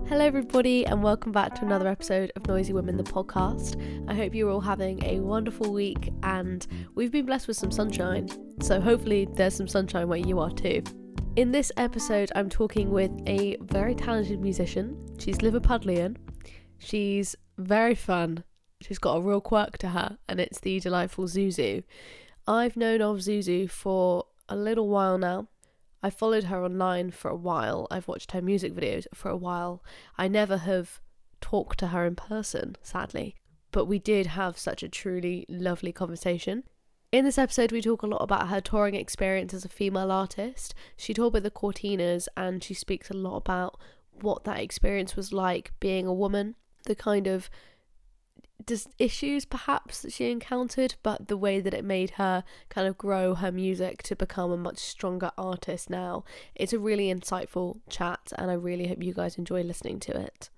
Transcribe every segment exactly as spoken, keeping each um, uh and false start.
Hello everybody and welcome back to another episode of Noisy Women the podcast. I hope you're all having a wonderful week and we've been blessed with some sunshine, so hopefully there's some sunshine where you are too. In this episode I'm talking with a very talented musician. She's Liverpudlian. She's very fun. She's got a real quirk to her and it's the delightful Zuzu. I've known of Zuzu for a little while now. I followed her online for a while. I've watched her music videos for a while. I never have talked to her in person, sadly, but we did have such a truly lovely conversation. In this episode, we talk a lot about her touring experience as a female artist. She toured with the Cortinas and she speaks a lot about what that experience was like being a woman, the kind of dis- issues perhaps that she encountered, but the way that it made her kind of grow her music to become a much stronger artist now. It's a really insightful chat and I really hope you guys enjoy listening to it.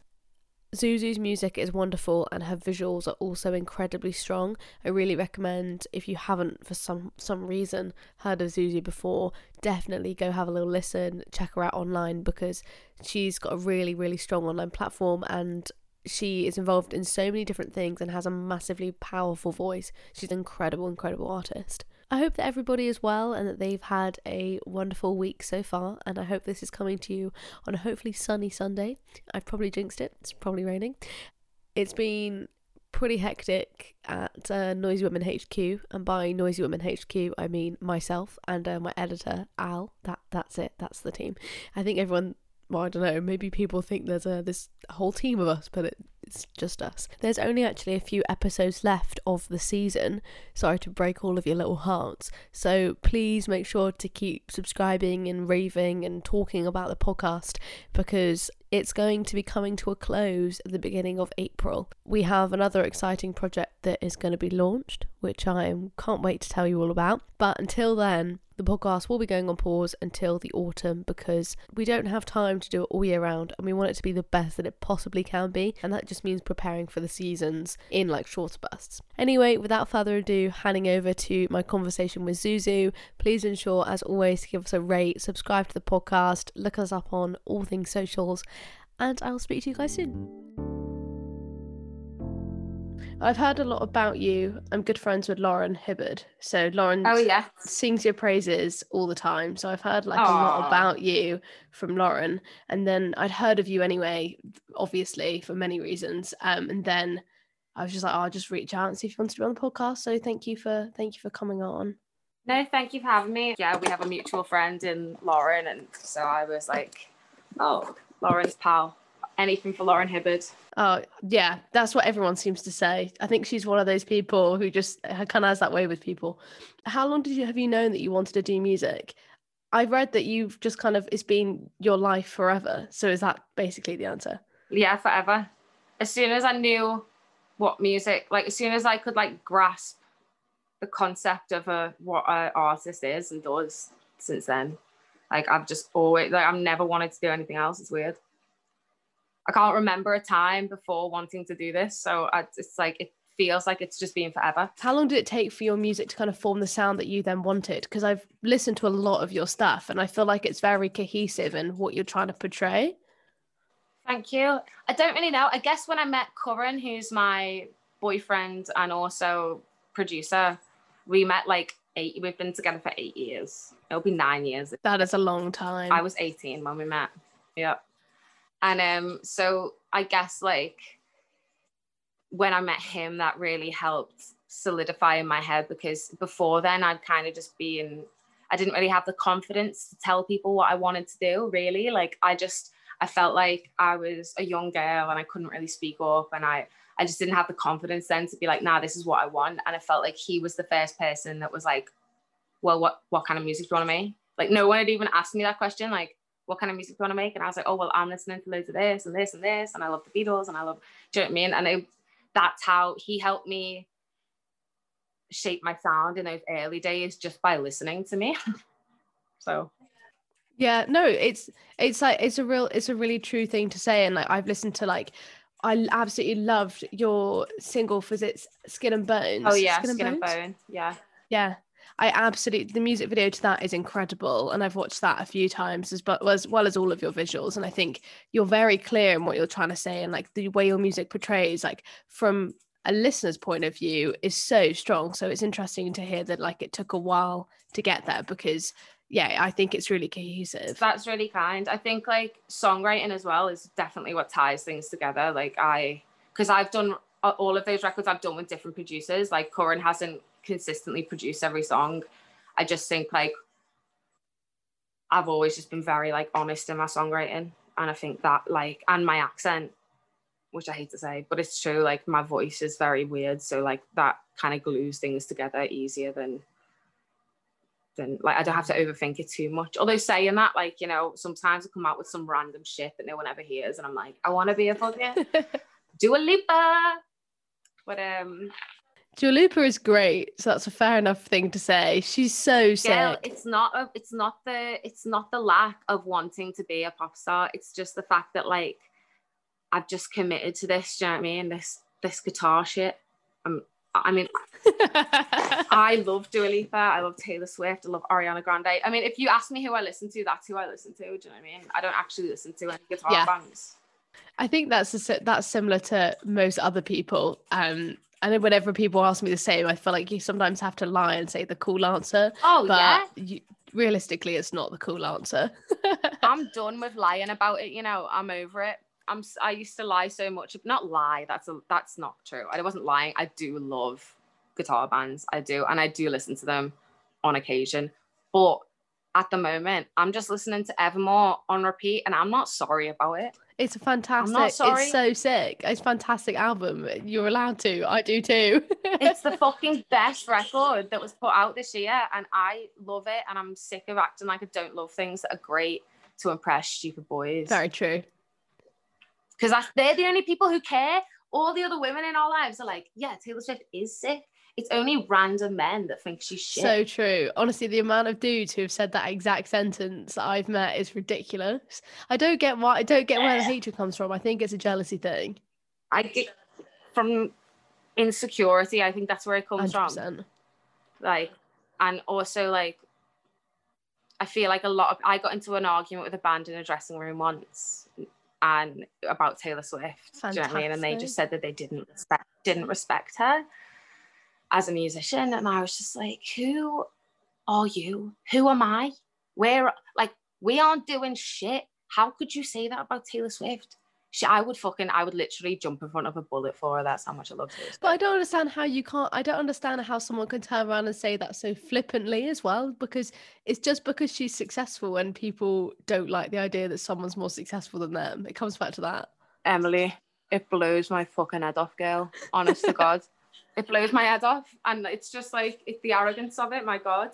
Zuzu's music is wonderful and her visuals are also incredibly strong. I really recommend, if you haven't for some some reason heard of Zuzu before, definitely go have a little listen, check her out online because she's got a really really strong online platform and she is involved in so many different things and has a massively powerful voice. She's an incredible, incredible artist. I hope that everybody is well and that they've had a wonderful week so far, and I hope this is coming to you on a hopefully sunny Sunday. I've probably jinxed it. It's probably raining. It's been pretty hectic at uh, Noisy Women H Q, and by Noisy Women H Q I mean myself and uh, my editor Al. That that's it. That's the team. I think everyone. Well, I don't know, maybe people think there's a this whole team of us, but it, it's just us. There's only actually a few episodes left of the season. Sorry to break all of your little hearts. So please make sure to keep subscribing and raving and talking about the podcast because it's going to be coming to a close at the beginning of April. We have another exciting project that is going to be launched, which I can't wait to tell you all about. But until then, the podcast will be going on pause until the autumn because we don't have time to do it all year round and we want it to be the best that it possibly can be, and that just means preparing for the seasons in like shorter bursts. Anyway, without further ado, handing over to my conversation with Zuzu. Please ensure, as always, to give us a rate, subscribe to the podcast, look us up on all things socials, and I'll speak to you guys soon. I've heard a lot about you. I'm good friends with Lauren Hibbard. So Lauren oh, yeah. sings your praises all the time. So I've heard like Aww. a lot about you from Lauren. And then I'd heard of you anyway, obviously, for many reasons. Um, and then I was just like, oh, I'll just reach out and see if you want to be on the podcast. So thank you for thank you for coming on. No, thank you for having me. Yeah, we have a mutual friend in Lauren. And so I was like, oh, Lauren's pal. Anything for Lauren Hibbard. Oh, yeah, that's what everyone seems to say. I think she's one of those people who just kind of has that way with people. How long did you have you known that you wanted to do music? I've read that you've just kind of, it's been your life forever. So is that basically the answer? Yeah, forever. As soon as I knew what music, like as soon as I could like grasp the concept of a, what an artist is and does since then, like I've just always, like I've never wanted to do anything else. It's weird. I can't remember a time before wanting to do this. So I, it's like, it feels like it's just been forever. How long did it take for your music to kind of form the sound that you then wanted? Because I've listened to a lot of your stuff and I feel like it's very cohesive in what you're trying to portray. Thank you. I don't really know. I guess when I met Curran, who's my boyfriend and also producer, we met like eight, we've been together for eight years. It'll be nine years. That is a long time. I was eighteen when we met. Yeah. And um, so I guess like when I met him, that really helped solidify in my head because before then I'd kind of just been, I didn't really have the confidence to tell people what I wanted to do, really. Like I just, I felt like I was a young girl and I couldn't really speak up and I, I just didn't have the confidence then to be like, nah, this is what I want. And I felt like he was the first person that was like, well, what, what kind of music do you want to make? Like no one had even asked me that question. Like, what kind of music do you want to make? And I was like, oh, well, I'm listening to loads of this and this and this. And I love the Beatles and I love, do you know what I mean? And it, that's how he helped me shape my sound in those early days just by listening to me. So. Yeah, no, it's, it's like, it's a real, it's a really true thing to say. And like, I've listened to like, I absolutely loved your single for its Skin and Bones. Oh yeah, Skin, Skin and, and Bones? Bone. Yeah. Yeah. I absolutely, the music video to that is incredible, and I've watched that a few times as well, as well as all of your visuals, and I think you're very clear in what you're trying to say, and like the way your music portrays, like from a listener's point of view, is so strong. So it's interesting to hear that like it took a while to get there, because yeah, I think it's really cohesive. That's really kind. I think like songwriting as well is definitely what ties things together. Like I, because I've done all of those records I've done with different producers. Like Corin hasn't consistently produced every song. I just think like I've always just been very like honest in my songwriting, and I think that like, and my accent, which I hate to say, but it's true, like my voice is very weird, so like that kind of glues things together easier than than like I don't have to overthink it too much. Although saying that, like, you know, sometimes I come out with some random shit that no one ever hears, and I'm like, I want to be a fucking Dua Lipa. But um Dua Lipa is great, so that's a fair enough thing to say. She's so sick. Girl, it's not a, it's not the it's not the lack of wanting to be a pop star. It's just the fact that like I've just committed to this. Do you know what I mean? This this guitar shit. Um, I mean, I love Dua Lipa. I love Taylor Swift. I love Ariana Grande. I mean, if you ask me who I listen to, that's who I listen to. Do you know what I mean? I don't actually listen to any guitar yeah. bands. I think that's a, that's similar to most other people. Um, and then whenever people ask me the same, I feel like you sometimes have to lie and say the cool answer. Oh, but yeah? You, realistically, it's not the cool answer. I'm done with lying about it, you know. I'm over it. I'm, I used to lie so much. Not lie, that's a, that's not true. I wasn't lying. I do love guitar bands. I do. And I do listen to them on occasion. But at the moment, I'm just listening to Evermore on repeat, and I'm not sorry about it. It's a fantastic, I'm not sorry. It's so sick. It's a fantastic album. You're allowed to. I do too. It's the fucking best record that was put out this year, and I love it, and I'm sick of acting like I don't love things that are great to impress stupid boys. Very true. Because they're the only people who care. All the other women in our lives are like, yeah, Taylor Swift is sick. It's only random men that think she's shit. So true. Honestly, the amount of dudes who have said that exact sentence that I've met is ridiculous. I don't get why. I don't get where the hatred comes from. I think it's a jealousy thing. I get from insecurity. I think that's where it comes one hundred percent from. Like, and also like, I feel like a lot of. I got into an argument with a band in a dressing room once, and about Taylor Swift. Do you know what I mean? And they just said that they didn't respect didn't respect her as a musician, and I was just like, who are you? Who am I? We're like, we aren't doing shit. How could you say that about Taylor Swift? She, I would fucking, I would literally jump in front of a bullet for her. That's how much I love Taylor Swift. But I don't understand how you can't, I don't understand how someone can turn around and say that so flippantly as well, because it's just because she's successful and people don't like the idea that someone's more successful than them. It comes back to that. Emily, it blows my fucking head off, girl. Honest to God. It blows my head off, and it's just like, it's the arrogance of it. My God.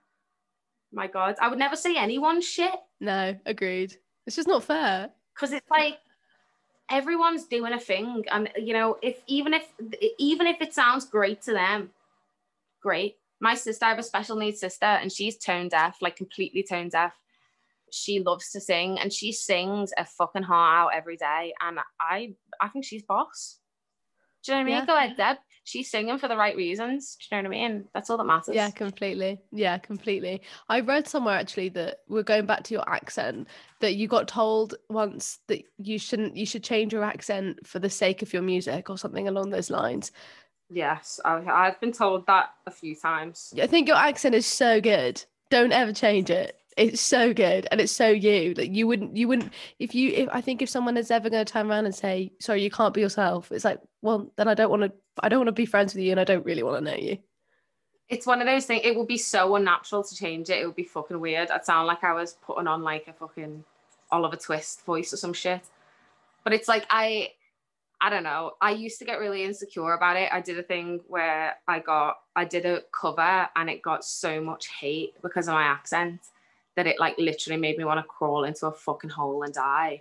My God. I would never say anyone's shit. No, agreed. It's just not fair. Because it's like, everyone's doing a thing. And, you know, if even if even if it sounds great to them, great. My sister, I have a special needs sister, and she's tone deaf, like completely tone deaf. She loves to sing, and she sings a fucking heart out every day. And I, I think she's boss. Do you know what I mean? Yeah. Go ahead, Deb. She's singing for the right reasons. Do you know what I mean? That's all that matters. Yeah, completely. Yeah, completely. I read somewhere actually that we're going back to your accent, that you got told once that you shouldn't, you should change your accent for the sake of your music or something along those lines. Yes, I, I've been told that a few times. I think your accent is so good. Don't ever change it. It's so good, and it's so you. Like you wouldn't, you wouldn't. If you, if I think if someone is ever going to turn around and say, "Sorry, you can't be yourself," it's like, well, then I don't want to. I don't want to be friends with you, and I don't really want to know you. It's one of those things. It would be so unnatural to change it. It would be fucking weird. I'd sound like I was putting on like a fucking Oliver Twist voice or some shit. But it's like I, I don't know. I used to get really insecure about it. I did a thing where I got, I did a cover, and it got so much hate because of my accent that it like literally made me want to crawl into a fucking hole and die,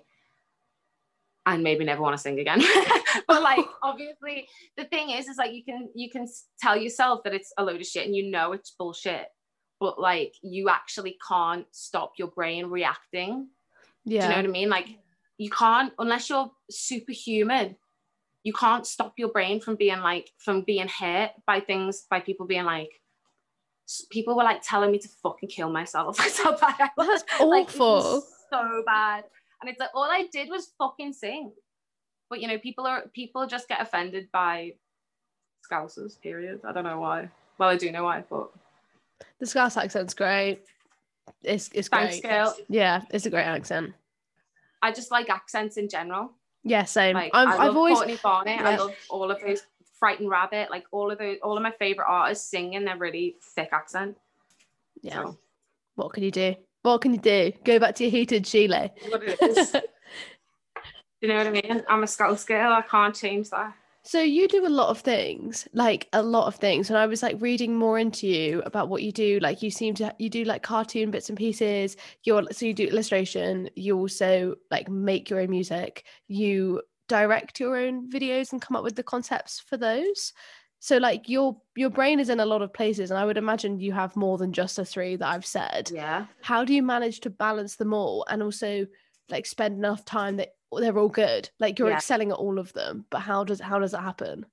and maybe never want to sing again. But like, obviously the thing is, is like, you can, you can tell yourself that it's a load of shit and you know it's bullshit, but like, you actually can't stop your brain reacting. Yeah. Do you know what I mean? Like you can't, unless you're superhuman, you can't stop your brain from being like, from being hurt by things, by people being like, people were like telling me to fucking kill myself. That's how bad I was. That's awful. Like, it was so bad. And it's like, all I did was fucking sing. But, you know, people are people just get offended by Scousers, period. I don't know why. Well, I do know why, but... The Scouse accent's great. It's, it's Thanks, great. girl. Yeah, it's a great accent. I just like accents in general. Yeah, same. Like, I've, I love I've always... Courtney Barnett. Yeah. I love all of those... Frightened Rabbit. Like, all of those... All of my favourite artists sing in their really thick accent. Yeah. So. What can you do? What can you do? Go back to your heated Chile. What it is. You know what I mean? I'm a Scouse girl. I can't change that. So you do a lot of things, like a lot of things. When I was like reading more into you about what you do, like you seem to, you do like cartoon bits and pieces. You're, so you do illustration. You also like make your own music. You direct your own videos and come up with the concepts for those. So like your your brain is in a lot of places, and I would imagine you have more than just the three that I've said. Yeah. How do you manage to balance them all and also like spend enough time that they're all good? Like you're yeah. excelling at all of them, but how does how does that happen?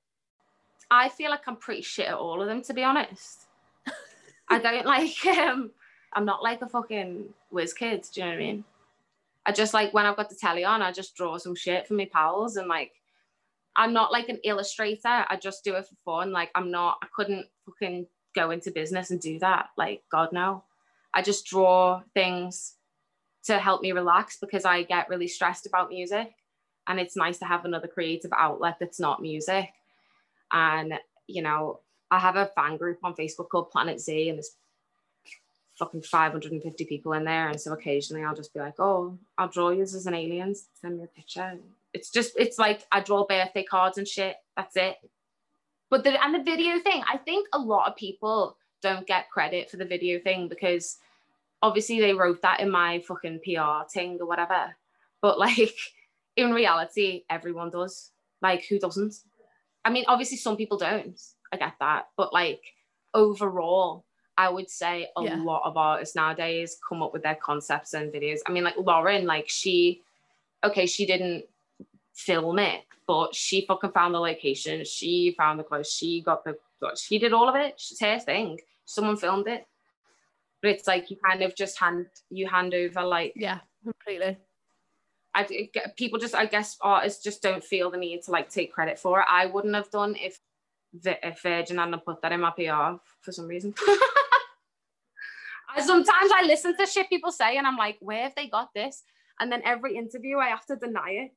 I feel like I'm pretty shit at all of them, to be honest. I don't like um I'm not like a fucking whiz kid, do you know what I mean? I just like, when I've got the telly on, I just draw some shit for my pals, and like I'm not like an illustrator. I just do it for fun. Like I'm not, I couldn't fucking go into business and do that. Like, God, no. I just draw things to help me relax because I get really stressed about music, and it's nice to have another creative outlet that's not music. And, you know, I have a fan group on Facebook called Planet Z, and there's fucking five hundred fifty people in there. And so occasionally I'll just be like, oh, I'll draw you as an alien, send me a picture. It's just, it's like I draw birthday cards and shit. That's it. But the, and the video thing, I think a lot of people don't get credit for the video thing because obviously they wrote that in my fucking P R thing or whatever. But like, in reality, everyone does. Like, who doesn't? I mean, obviously some people don't. I get that. But like, overall, I would say a yeah. lot of artists nowadays come up with their concepts and videos. I mean, like Lauren, like she, okay, she didn't film it, but she fucking found the location. She found the clothes. She got the, she did all of it. It's her thing. Someone filmed it. But it's like you kind of just hand, you hand over like. Yeah, completely. I, people just, I guess artists just don't feel the need to like take credit for it. I wouldn't have done if, if Virgin hadn't put that in my P R for some reason. Sometimes I listen to shit people say and I'm like, where have they got this? And then every interview I have to deny it.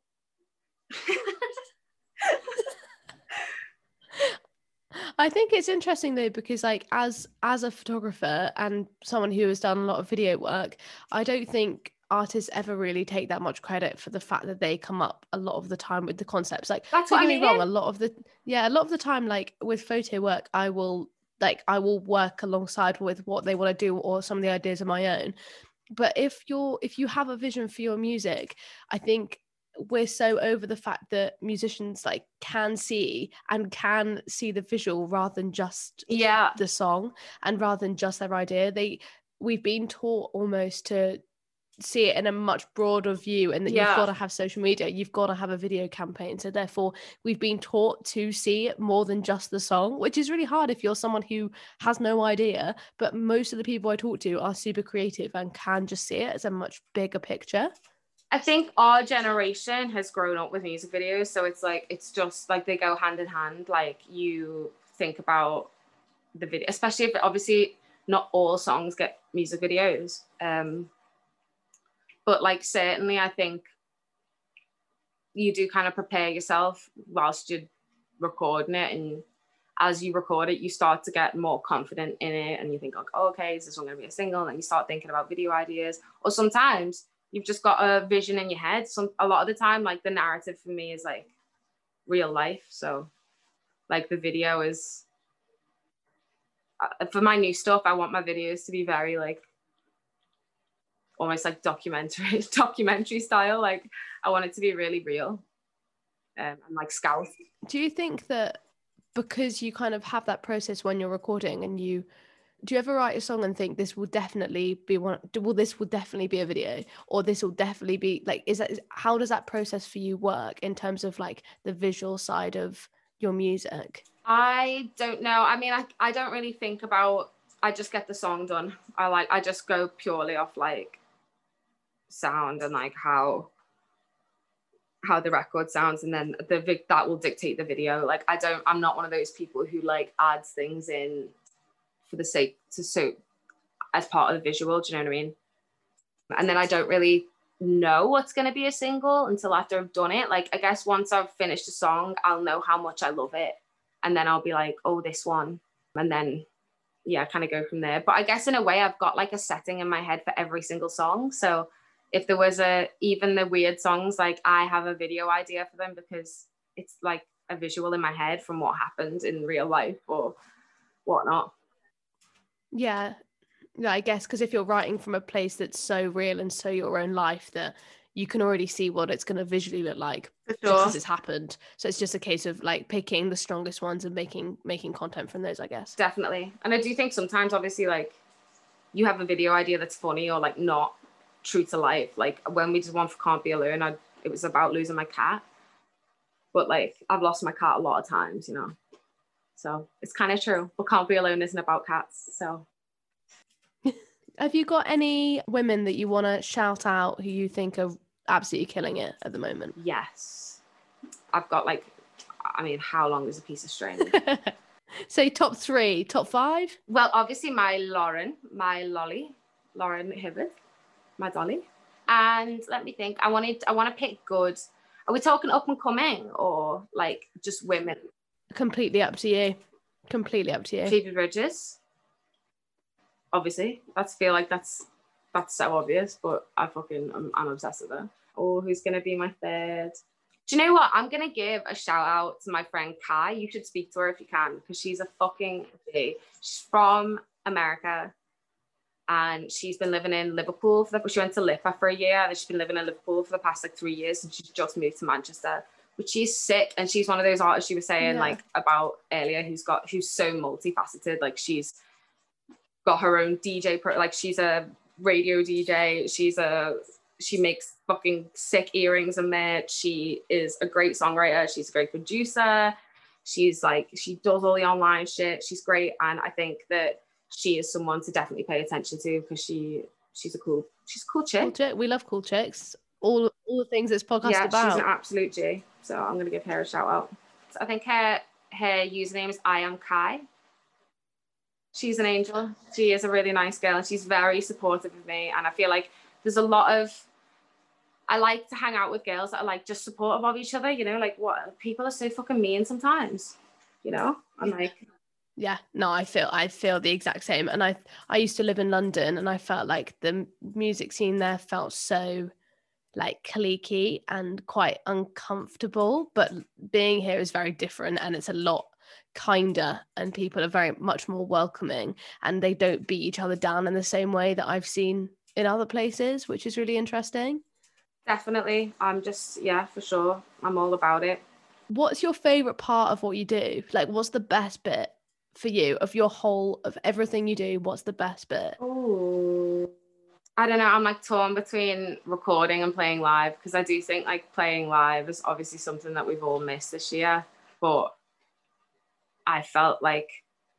I think it's interesting though, because like as as a photographer and someone who has done a lot of video work, I don't think artists ever really take that much credit for the fact that they come up a lot of the time with the concepts. Like, that's don't what get I mean. me wrong, a lot of the yeah a lot of the time, like with photo work, I will like I will work alongside with what they want to do or some of the ideas of my own. But if you're if you have a vision for your music, I think we're so over the fact that musicians like can see and can see the visual rather than just yeah the song and rather than just their idea. They we've been taught almost to see it in a much broader view, and that yeah. you've got to have social media, you've got to have a video campaign, so therefore we've been taught to see it more than just the song, which is really hard if you're someone who has no idea. But most of the people I talk to are super creative and can just see it as a much bigger picture. I think our generation has grown up with music videos, so it's like it's just like they go hand in hand. Like you think about the video, especially if obviously not all songs get music videos, um but like certainly I think you do kind of prepare yourself whilst you're recording it, and as you record it you start to get more confident in it, and you think like, oh, okay, is this one going to be a single? And then you start thinking about video ideas, or sometimes you've just got a vision in your head. Some a lot of the time, like the narrative for me is like real life, so like the video is uh, for my new stuff, I want my videos to be very like almost like documentary documentary style. Like I want it to be really real um, and like scout. Do you think that because you kind of have that process when you're recording, and you do you ever write a song and think this will definitely be one well this will definitely be a video, or this will definitely be like, is that how does that process for you work in terms of like the visual side of your music? I don't know. I mean, I, I don't really think about I just get the song done. I like I just go purely off like sound and like how how the record sounds, and then the that will dictate the video. Like I don't I'm not one of those people who like adds things in for the sake to so as part of the visual, do you know what I mean? And then I don't really know what's going to be a single until after I've done it. Like I guess once I've finished a song, I'll know how much I love it, and then I'll be like, oh, this one, and then yeah, kind of go from there. But I guess in a way I've got like a setting in my head for every single song. So if there was a, even the weird songs, like I have a video idea for them because it's like a visual in my head from what happened in real life or whatnot. Yeah. Yeah, I guess because if you're writing from a place that's so real and so your own life, that you can already see what it's going to visually look like For sure. just as it's happened. So it's just a case of like picking the strongest ones and making making content from those, I guess. Definitely. And I do think sometimes obviously like you have a video idea that's funny or like not true to life. Like when we did one for Can't Be Alone, I, it was about losing my cat. But like I've lost my cat a lot of times, you know. So it's kind of true. But Can't Be Alone isn't about cats. So have you got any women that you want to shout out who you think are absolutely killing it at the moment? Yes. I've got like, I mean, how long is a piece of string? Say top three, top five? Well, obviously my Lauren, my Lolly, Lauren Hibbert, my Dolly. And let me think, I wanted, I want to pick good. Are we talking up and coming or like just women? Completely up to you. Completely up to you. Phoebe Bridgers. Obviously, that's feel like that's that's so obvious, but I fucking I'm, I'm obsessed with her. Oh, who's gonna be my third? Do you know what? I'm gonna give a shout out to my friend Kai. You should speak to her if you can, because she's a fucking G. She's from America, and she's been living in Liverpool for the. She went to L I P A for a year, and she's been living in Liverpool for the past like three years, and she's just moved to Manchester. But she's sick, and she's one of those artists you were saying yeah. like about earlier, who's got who's so multifaceted. Like she's got her own D J pro, like she's a radio D J, she's a she makes fucking sick earrings and merch, she is a great songwriter, she's a great producer, she's like she does all the online shit, she's great, and I think that she is someone to definitely pay attention to because she she's a cool she's a cool chick. Cool chick. We love cool chicks, all all the things this podcast yeah, about. She's an absolute G, so I'm gonna give her a shout out. So I think her her username is I am Kai. She's an angel. She is a really nice girl, and she's very supportive of me. And I feel like there's a lot of, I like to hang out with girls that are like just supportive of each other, you know, like what people are so fucking mean sometimes, you know? I'm like, yeah, no, I feel, I feel the exact same. And I, I used to live in London, and I felt like the music scene there felt so like cliquey and quite uncomfortable, but being here is very different, and it's a lot kinder, and people are very much more welcoming, and they don't beat each other down in the same way that I've seen in other places, which is really interesting. Definitely. I'm just, yeah, for sure. I'm all about it. What's your favorite part of what you do? Like, what's the best bit for you of your whole, of everything you do? What's the best bit? Oh, I don't know. I'm like torn between recording and playing live, because I do think like playing live is obviously something that we've all missed this year, but I felt like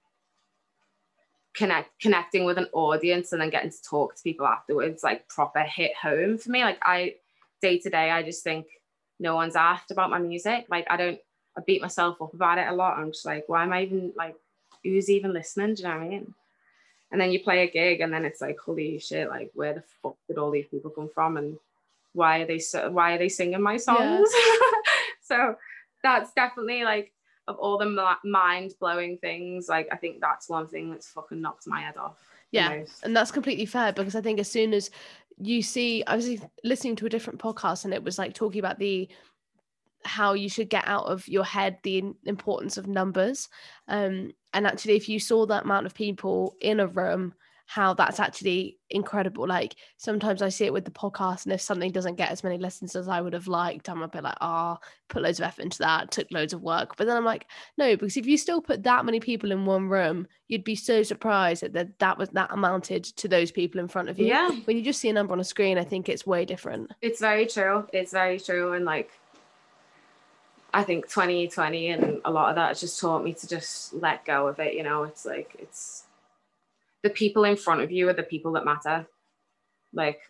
connect connecting with an audience and then getting to talk to people afterwards, like proper hit home for me. Like I, day to day, I just think no one's asked about my music. Like I don't, I beat myself up about it a lot. I'm just like, why am I even like, who's even listening? Do you know what I mean? And then you play a gig and then it's like, holy shit, like where the fuck did all these people come from? And why are they, so, why are they singing my songs? Yeah. So that's definitely like, of all the mind-blowing things, like I think that's one thing that's fucking knocked my head off. Yeah, and that's completely fair, because I think as soon as you see, I was listening to a different podcast, and it was like talking about the how you should get out of your head the importance of numbers, um, and actually if you saw that amount of people in a room, how that's actually incredible. Like sometimes I see it with the podcast, and if something doesn't get as many listens as I would have liked, I'm a bit like, ah, oh, put loads of effort into that, took loads of work. But then I'm like, no, because if you still put that many people in one room, you'd be so surprised that that, that was that amounted to those people in front of you. Yeah. When you just see a number on a screen, I think it's way different. It's very true. It's very true. And like, I think twenty twenty and a lot of that has just taught me to just let go of it. You know, it's like, it's, the people in front of you are the people that matter. Like,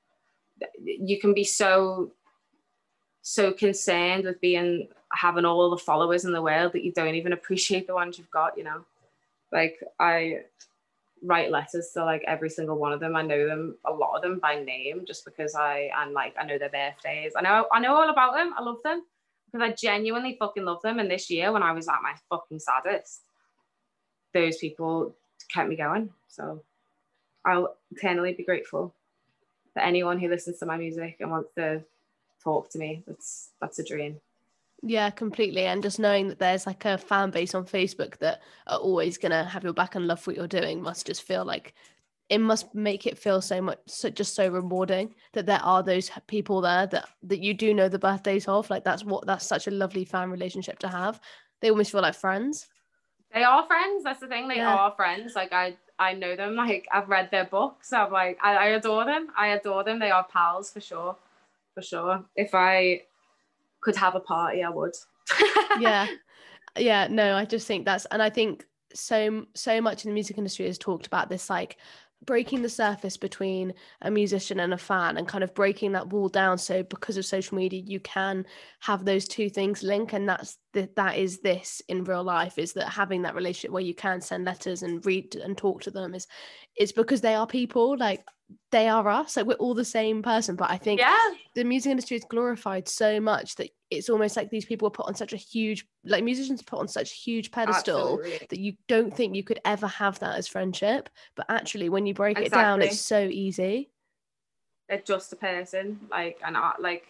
you can be so, so concerned with being, having all the followers in the world that you don't even appreciate the ones you've got, you know? Like, I write letters to like every single one of them. I know them, a lot of them by name, just because I, and like, I know their birthdays. I know, I know all about them. I love them because I genuinely fucking love them. And this year when I was at my fucking saddest, those people kept me going. So I'll eternally be grateful for anyone who listens to my music and wants to talk to me. That's that's a dream. Yeah, completely. And just knowing that there's like a fan base on Facebook that are always gonna have your back and love what you're doing must just feel like, it must make it feel so much, so just so rewarding that there are those people there that that you do know the birthdays of. Like, that's what that's such a lovely fan relationship to have. They almost feel like friends. They are friends. That's the thing. They Yeah. are friends. Like, I I know them. Like, I've read their books. I'm like, I, I adore them. I adore them. They are pals for sure. For sure. If I could have a party, I would. Yeah. Yeah. No, I just think that's, and I think so, so much in the music industry has talked about this, like breaking the surface between a musician and a fan and kind of breaking that wall down. So because of social media, you can have those two things link. And that's the, that is this in real life, is that having that relationship where you can send letters and read and talk to them is, is because they are people, like they are us, like we're all the same person. But I think Yeah. the music industry is glorified so much that it's almost like these people are put on such a huge, like musicians put on such a huge pedestal. Absolutely. That you don't think you could ever have that as friendship. But actually, when you break exactly. it down, it's so easy. They're just a person, like, and art, like,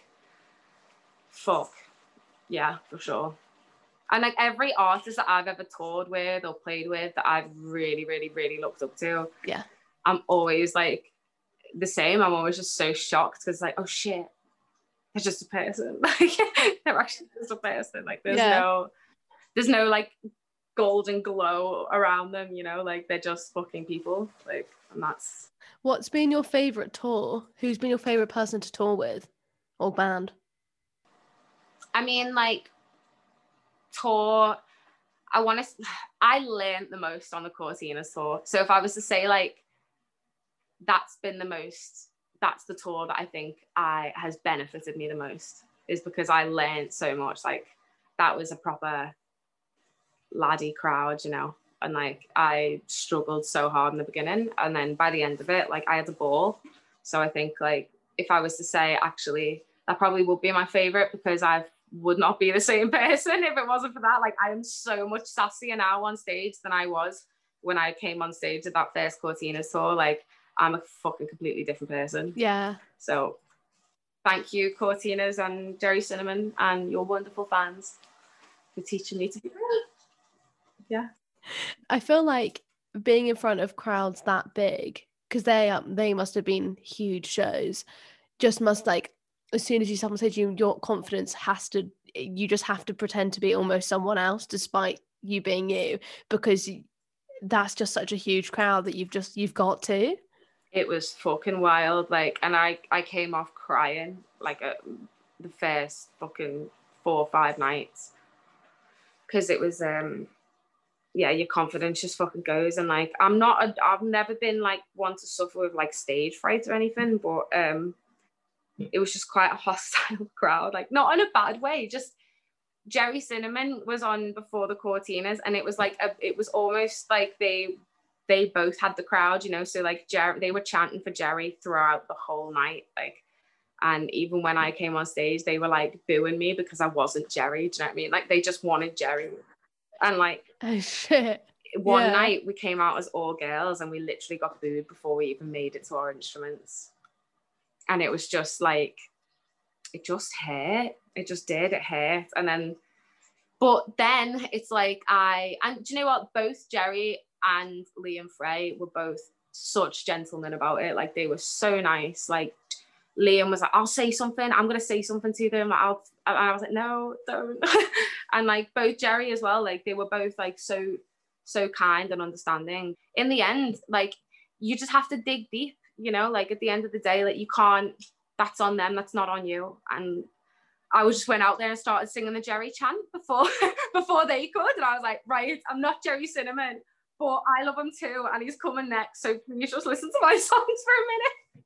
fuck, yeah, for sure. And like every artist that I've ever toured with or played with that I've really, really, really looked up to, yeah, I'm always like the same. I'm always just so shocked because like, oh shit, they're just a person. Like, they're actually just a person. Like, there's yeah. no, there's no like golden glow around them, you know, like they're just fucking people. Like, and that's. What's been your favorite tour? Who's been your favorite person to tour with or band? I mean, like, tour, I want to, I learned the most on the Courteeners tour. So if I was to say like, that's been the most, that's the tour that I think I has benefited me the most, is because I learned so much. Like, that was a proper laddie crowd, you know, and like I struggled so hard in the beginning, and then by the end of it, like I had a ball. So I think like if I was to say, actually, that probably would be my favorite, because I would not be the same person if it wasn't for that. Like, I am so much sassier now on stage than I was when I came on stage at that first Courteeners tour. Like, I'm a fucking completely different person. Yeah. So thank you, Courteeners and Gerry Cinnamon and your wonderful fans, for teaching me to be real. Yeah. I feel like being in front of crowds that big, because they um, they must have been huge shows, just must like, as soon as you step on stage, you, your confidence has to, you just have to pretend to be almost someone else despite you being you, because that's just such a huge crowd that you've just, you've got to. It was fucking wild. Like, and I, I came off crying like a, the first fucking four or five nights. Cause it was, um, yeah, your confidence just fucking goes. And like, I'm not, a, I've never been like one to suffer with like stage fright or anything, but um, it was just quite a hostile crowd. Like, not in a bad way, just Gerry Cinnamon was on before the Courteeners, and it was like, a, it was almost like they, they both had the crowd, you know, so like Gerry, they were chanting for Gerry throughout the whole night. Like, and even when I came on stage, they were like booing me because I wasn't Gerry. Do you know what I mean? Like, they just wanted Gerry. And like, oh shit. One yeah. night we came out as all girls and we literally got booed before we even made it to our instruments. And it was just like, it just hurt. It just did. It hurt. And then, but then it's like I, and do you know what? Both Gerry and Liam Frey were both such gentlemen about it. Like, they were so nice. Like, Liam was like, I'll say something. I'm going to say something to them. I'll, and I was like, no, don't. And like both Gerry as well. Like, they were both like so, so kind and understanding. In the end, like, you just have to dig deep, you know, like at the end of the day, like you can't, that's on them. That's not on you. And I was just went out there and started singing the Gerry chant before, before they could. And I was like, right, I'm not Gerry Cinnamon, but I love him too, and he's coming next, so please just listen to my songs for a minute.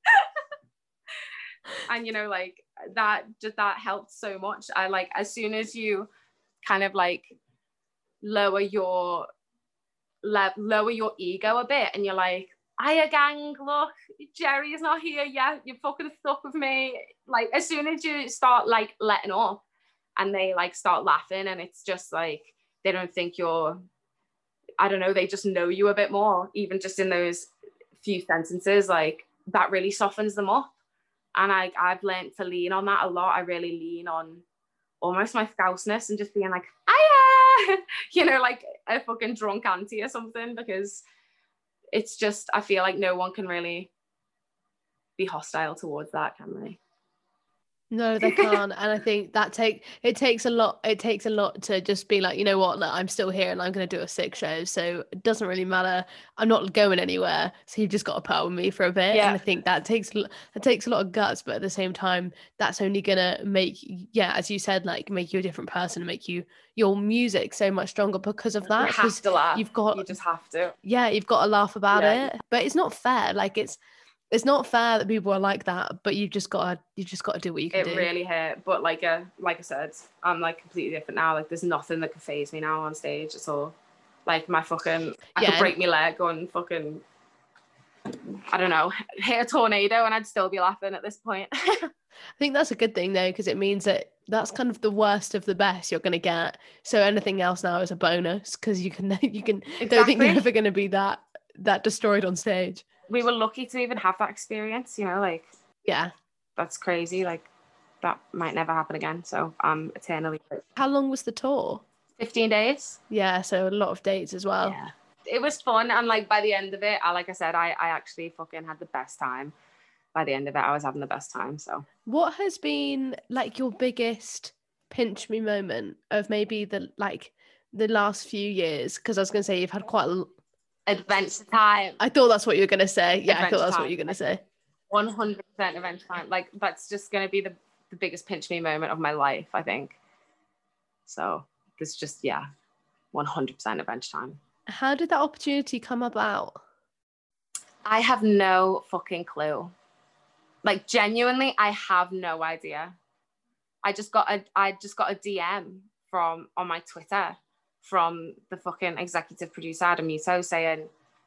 And you know, like that just that helped so much. I like, as soon as you kind of like lower your le- lower your ego a bit, and you're like, hiya gang, look, Jerry is not here yet, you're fucking stuck with me. Like, as soon as you start like letting up, and they like start laughing, and it's just like, they don't think you're, I don't know, they just know you a bit more, even just in those few sentences, like that really softens them up. And I, I've learned to lean on that a lot. I really lean on almost my scouseness and just being like, hiya, you know, like a fucking drunk auntie or something, because it's just, I feel like no one can really be hostile towards that, can they? No, they can't. And I think that take it takes a lot. It takes a lot to just be like, you know what, like, I'm still here and I'm going to do a sick show. So it doesn't really matter. I'm not going anywhere. So you've just got to put up with me for a bit. Yeah. And I think that takes that takes a lot of guts. But at the same time, that's only going to make, yeah, as you said, like make you a different person, make you your music so much stronger because of that. You have to laugh. You've got, you just have to. Yeah, you've got to laugh about Yeah. it. But it's not fair. Like it's, It's not fair that people are like that, but you've just got to, you just got to do what you can it do. It really hurt, but like, uh, like I said, I'm like completely different now. Like, there's nothing that can phase me now on stage at all. Like my fucking, I Yeah. could break my leg on fucking, I don't know, hit a tornado, and I'd still be laughing at this point. I think that's a good thing though, because it means that that's kind of the worst of the best you're going to get. So anything else now is a bonus, because you can, you can, Exactly. don't think you're ever going to be that that destroyed on stage. We were lucky to even have that experience, you know, like, yeah, that's crazy. Like, that might never happen again. So I'm eternally grateful. How long was the tour? fifteen days. Yeah, so a lot of dates as well. Yeah, it was fun, and like by the end of it, I like I said, I I actually fucking had the best time. By the end of it, I was having the best time. So what has been like your biggest pinch me moment of maybe the like the last few years? Because I was going to say you've had quite a adventure time. I thought that's what you were going to say. Yeah, adventure I thought that's time. what you were going to say. one hundred percent adventure time. Like, that's just going to be the, the biggest pinch me moment of my life, I think. So it's just, yeah, one hundred percent adventure time. How did that opportunity come about? I have no fucking clue. Like, genuinely, I have no idea. I just got a, I just got a D M from, on my Twitter, from the fucking executive producer, Adam Muto, saying,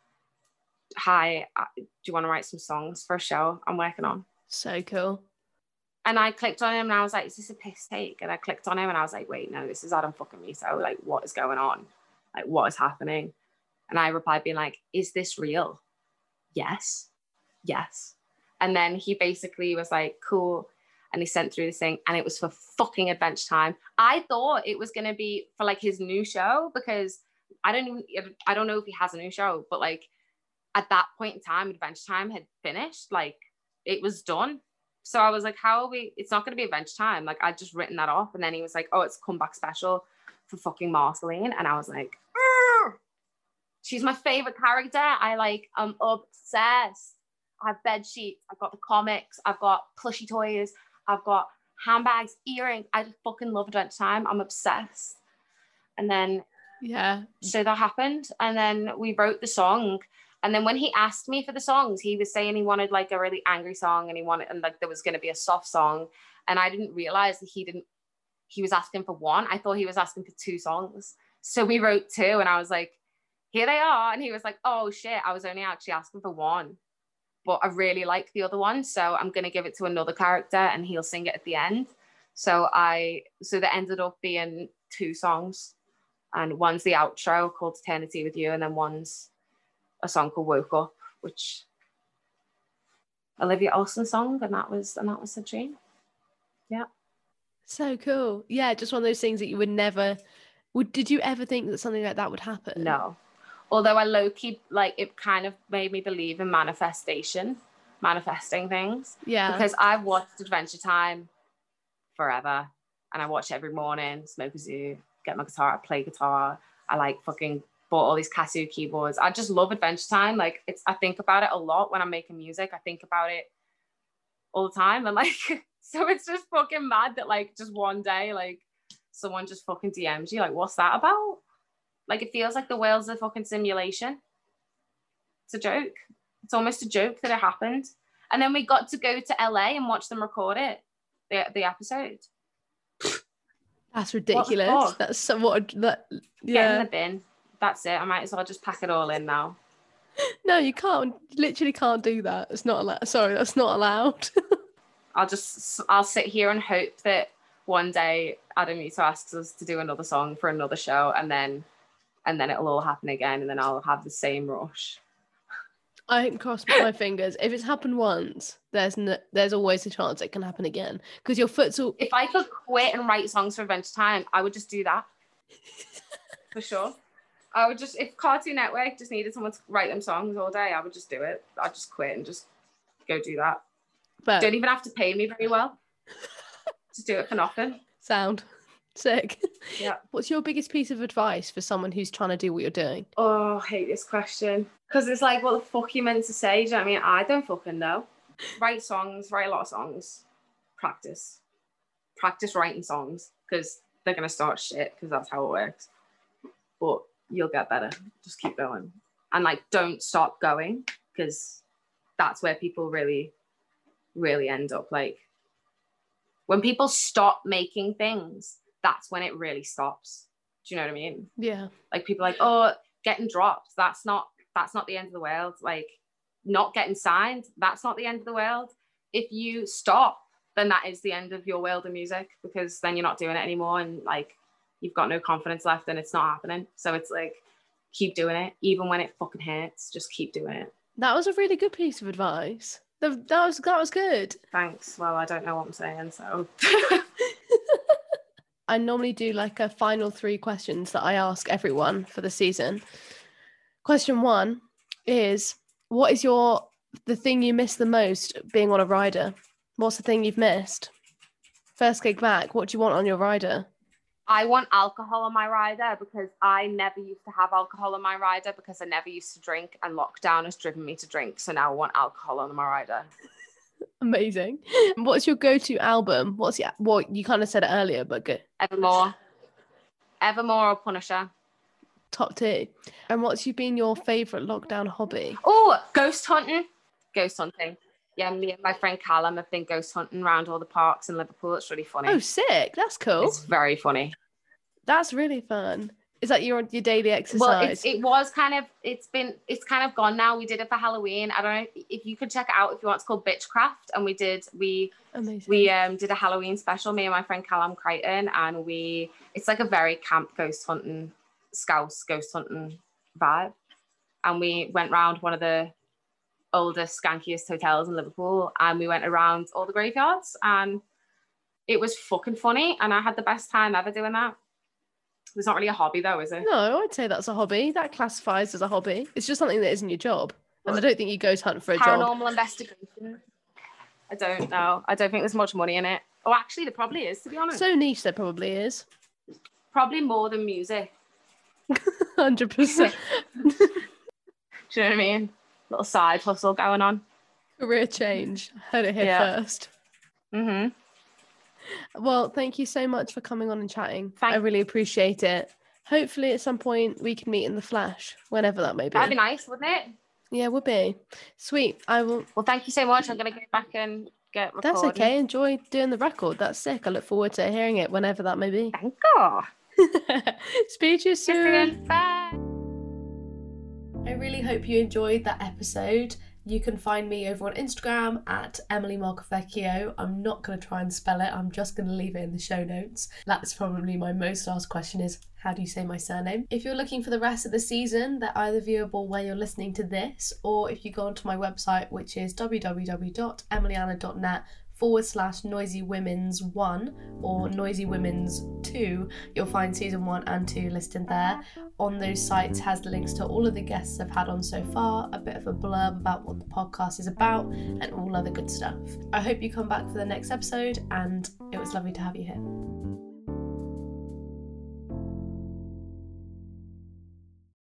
hi, do you want to write some songs for a show I'm working on? So cool. And I clicked on him and I was like, is this a piss take? And I clicked on him and I was like, wait, no, this is Adam fucking Muto. Like, what is going on? Like, what is happening? And I replied being like, is this real? Yes. Yes. And then he basically was like, cool. And he sent through this thing, and it was for fucking Adventure Time. I thought it was going to be for like his new show, because I don't even, I don't know if he has a new show, but like at that point in time, Adventure Time had finished, like it was done. So I was like, how are we, it's not going to be Adventure Time. Like, I'd just written that off. And then he was like, oh, it's a comeback special for fucking Marceline. And I was like, Arr! She's my favorite character. I like, I'm obsessed. I have bed sheets. I've got the comics. I've got plushy toys. I've got handbags, earrings. I just fucking love Adventure Time. I'm obsessed. And then, yeah. So that happened. And then we wrote the song. And then when he asked me for the songs, he was saying he wanted like a really angry song, and he wanted, and like there was going to be a soft song. And I didn't realize that he didn't, he was asking for one. I thought he was asking for two songs. So we wrote two, and I was like, here they are. And he was like, oh shit, I was only actually asking for one, but I really like the other one. So I'm going to give it to another character and he'll sing it at the end. So I, so there ended up being two songs, and one's the outro called Eternity With You. And then one's a song called Woke Up, which Olivia Olson song. And that was, and that was the dream. Yeah. So cool. Yeah. Just one of those things that you would never, would, did you ever think that something like that would happen? No. Although I low-key, like, it kind of made me believe in manifestation, manifesting things. Yeah. Because I've watched Adventure Time forever, and I watch it every morning, smoke a zoo, get my guitar, I play guitar. I like fucking bought all these Casio keyboards. I just love Adventure Time. Like, it's, I think about it a lot when I'm making music. I think about it all the time. And like, so it's just fucking mad that like just one day, like someone just fucking D Ms you, like, what's that about? Like, it feels like the world's a fucking simulation. It's a joke. It's almost a joke that it happened. And then we got to go to L A and watch them record it, the, the episode. That's ridiculous. That's somewhat, that, yeah. Get in the bin. That's it. I might as well just pack it all in now. No, you can't. You literally can't do that. It's not allowed. Sorry, that's not allowed. I'll just, I'll sit here and hope that one day Adam Muto asks us to do another song for another show, and then, and then it'll all happen again, and then I'll have the same rush. I cross my fingers. If it's happened once, there's no, there's always a chance it can happen again. Because your foot's all... If I could quit and write songs for Adventure Time, I would just do that. For sure. I would just, if Cartoon Network just needed someone to write them songs all day, I would just do it. I'd just quit and just go do that. But don't even have to pay me very well. Just do it for nothing. Sound. Sick. Yeah. What's your biggest piece of advice for someone who's trying to do what you're doing? Oh, I hate this question. Because it's like, what the fuck are you meant to say? Do you know what I mean? I don't fucking know. Write songs, write a lot of songs. Practice. Practice writing songs. Because they're going to start shit, because that's how it works. But you'll get better. Just keep going. And like, don't stop going, because that's where people really, really end up. Like, when people stop making things, that's when it really stops. Do you know what I mean? Yeah. Like, people are like, oh, getting dropped, that's not that's not the end of the world. Like, not getting signed, that's not the end of the world. If you stop, then that is the end of your world of music, because then you're not doing it anymore, and like, you've got no confidence left, and it's not happening. So it's like, keep doing it, even when it fucking hurts. Just keep doing it. That was a really good piece of advice. That, that was that was good. Thanks. Well, I don't know what I'm saying, so. I normally do like a final three questions that I ask everyone for the season. Question one is, what is your the thing you miss the most being on a rider? What's the thing you've missed? First gig back, what do you want on your rider? I want alcohol on my rider, because I never used to have alcohol on my rider, because I never used to drink, and lockdown has driven me to drink. So now I want alcohol on my rider. Amazing. What's your go-to album? What's your, well, you kind of said it earlier, but good. Evermore. Evermore or Punisher. Top two. And what's you been your favourite lockdown hobby? Oh, ghost hunting. Ghost hunting. Yeah, me and my friend Callum have been ghost hunting around all the parks in Liverpool. It's really funny. Oh, sick. That's cool. It's very funny. That's really fun. Is that your your daily exercise? Well, it's, it was kind of, it's been, it's kind of gone now. We did it for Halloween. I don't know if you could check it out if you want. It's called Bitchcraft. And we did, we, Amazing. we um did a Halloween special, me and my friend Callum Crichton. And we, it's like a very camp ghost hunting, scouse ghost hunting vibe. And we went round one of the oldest, skankiest hotels in Liverpool. And we went around all the graveyards. And it was fucking funny. And I had the best time ever doing that. It's not really a hobby though, is it? No, I'd say that's a hobby. That classifies as a hobby. It's just something that isn't your job. And I don't think you go to hunt for a Paranormal job. Paranormal investigation. I don't know. I don't think there's much money in it. Oh, actually, there probably is, to be honest. So niche there probably is. Probably more than music. one hundred percent. Do you know what I mean? Little side hustle going on. Career change. Heard it here yeah. first. Mm-hmm. Well, thank you so much for coming on and chatting. Thank- I really appreciate it. Hopefully at some point we can meet in the flesh, whenever that may be. That'd be nice, wouldn't it? Yeah, would be. Sweet. I will. Well, thank you so much. I'm going to go back and get recording. That's okay. Enjoy doing the record. That's sick. I look forward to hearing it whenever that may be. Thank you. Speak to you soon. Bye. I really hope you enjoyed that episode. You can find me over on Instagram at Emily Marcovecchio. I'm not going to try and spell it. I'm just going to leave it in the show notes. That's probably my most asked question is, how do you say my surname? If you're looking for the rest of the season, they're either viewable where you're listening to this, or if you go onto my website, which is www.emiliana.net forward slash noisy women's one or noisy women's two, you'll find season one and two listed there. On those sites has the links to all of the guests I've had on so far, a bit of a blurb about what the podcast is about, and all other good stuff. I hope you come back for the next episode, and it was lovely to have you here.